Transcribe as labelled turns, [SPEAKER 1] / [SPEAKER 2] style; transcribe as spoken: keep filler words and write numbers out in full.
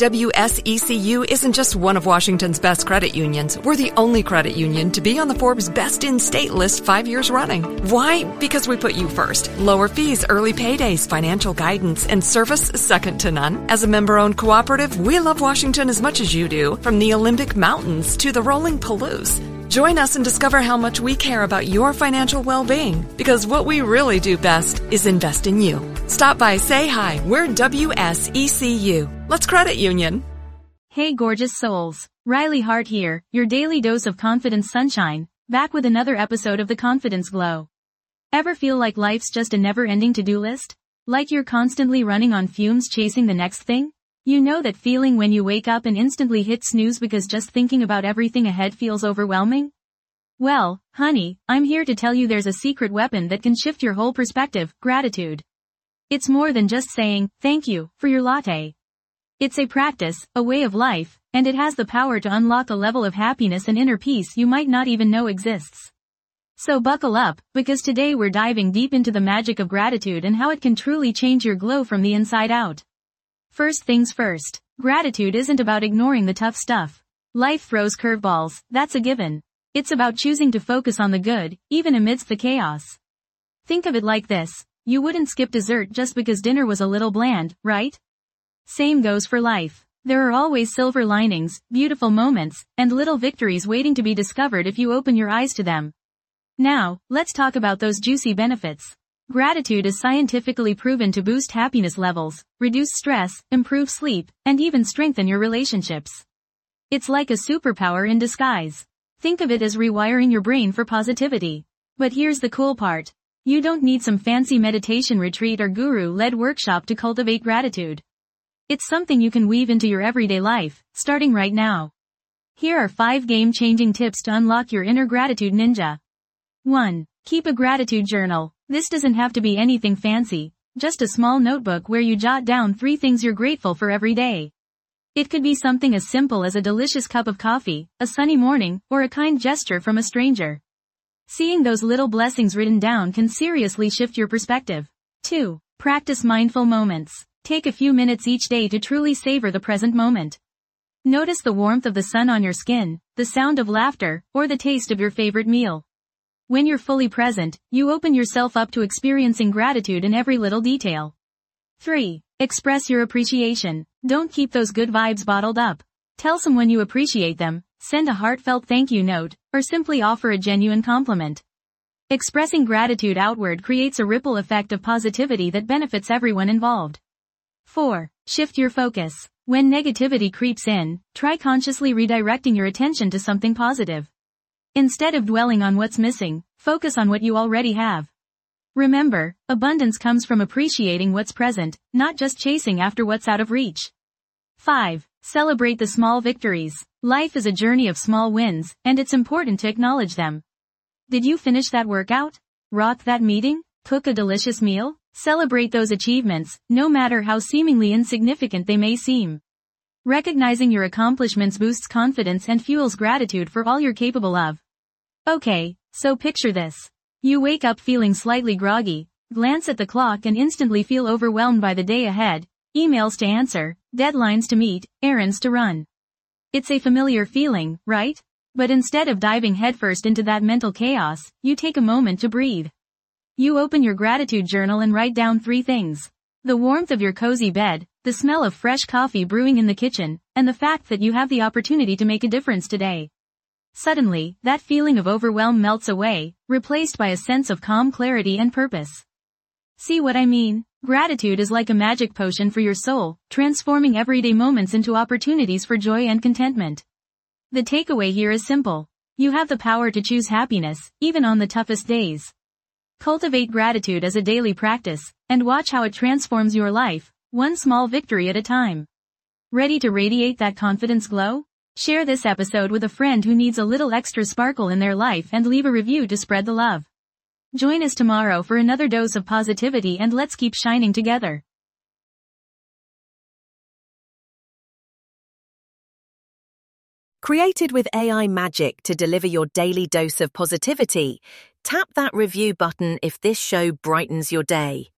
[SPEAKER 1] W S E C U isn't just one of Washington's best credit unions. We're the only credit union to be on the Forbes Best in State list five years running. Why? Because we put you first. Lower fees, early paydays, financial guidance, and service second to none. As a member-owned cooperative, we love Washington as much as you do, from the Olympic Mountains to the rolling Palouse. Join us and discover how much we care about your financial well-being, because what we really do best is invest in you. Stop by, say hi. We're W S E C U. Let's credit union.
[SPEAKER 2] Hey gorgeous souls. Riley Hart here, your daily dose of confidence sunshine, back with another episode of The Confidence Glow. Ever feel like life's just a never-ending to-do list? Like you're constantly running on fumes chasing the next thing? You know that feeling when you wake up and instantly hit snooze because just thinking about everything ahead feels overwhelming? Well, honey, I'm here to tell you there's a secret weapon that can shift your whole perspective: gratitude. It's more than just saying, thank you, for your latte. It's a practice, a way of life, and it has the power to unlock a level of happiness and inner peace you might not even know exists. So buckle up, because today we're diving deep into the magic of gratitude and how it can truly change your glow from the inside out. First things first, gratitude isn't about ignoring the tough stuff. Life throws curveballs, that's a given. It's about choosing to focus on the good, even amidst the chaos. Think of it like this: you wouldn't skip dessert just because dinner was a little bland, right? Same goes for life. There are always silver linings, beautiful moments, and little victories waiting to be discovered if you open your eyes to them. Now, let's talk about those juicy benefits. Gratitude is scientifically proven to boost happiness levels, reduce stress, improve sleep, and even strengthen your relationships. It's like a superpower in disguise. Think of it as rewiring your brain for positivity. But here's the cool part. You don't need some fancy meditation retreat or guru-led workshop to cultivate gratitude. It's something you can weave into your everyday life, starting right now. Here are five game-changing tips to unlock your inner gratitude ninja. one. Keep a gratitude journal. This doesn't have to be anything fancy, just a small notebook where you jot down three things you're grateful for every day. It could be something as simple as a delicious cup of coffee, a sunny morning, or a kind gesture from a stranger. Seeing those little blessings written down can seriously shift your perspective. two. Practice mindful moments. Take a few minutes each day to truly savor the present moment. Notice the warmth of the sun on your skin, the sound of laughter, or the taste of your favorite meal. When you're fully present, you open yourself up to experiencing gratitude in every little detail. three. Express your appreciation. Don't keep those good vibes bottled up. Tell someone you appreciate them, send a heartfelt thank you note, or simply offer a genuine compliment. Expressing gratitude outward creates a ripple effect of positivity that benefits everyone involved. four. Shift your focus. When negativity creeps in, try consciously redirecting your attention to something positive. Instead of dwelling on what's missing, focus on what you already have. Remember, abundance comes from appreciating what's present, not just chasing after what's out of reach. five. Celebrate the small victories. Life is a journey of small wins, and it's important to acknowledge them. Did you finish that workout? Rock that meeting? Cook a delicious meal? Celebrate those achievements, no matter how seemingly insignificant they may seem. Recognizing your accomplishments boosts confidence and fuels gratitude for all you're capable of. Okay, so picture this. You wake up feeling slightly groggy, glance at the clock and instantly feel overwhelmed by the day ahead, emails to answer, deadlines to meet, errands to run. It's a familiar feeling, right? But instead of diving headfirst into that mental chaos, you take a moment to breathe. You open your gratitude journal and write down three things. The warmth of your cozy bed, the smell of fresh coffee brewing in the kitchen, and the fact that you have the opportunity to make a difference today. Suddenly, that feeling of overwhelm melts away, replaced by a sense of calm clarity and purpose. See what I mean? Gratitude is like a magic potion for your soul, transforming everyday moments into opportunities for joy and contentment. The takeaway here is simple. You have the power to choose happiness, even on the toughest days. Cultivate gratitude as a daily practice, and watch how it transforms your life, one small victory at a time. Ready to radiate that confidence glow? Share this episode with a friend who needs a little extra sparkle in their life and leave a review to spread the love. Join us tomorrow for another dose of positivity and let's keep shining together.
[SPEAKER 3] Created with A I magic to deliver your daily dose of positivity, tap that review button if this show brightens your day.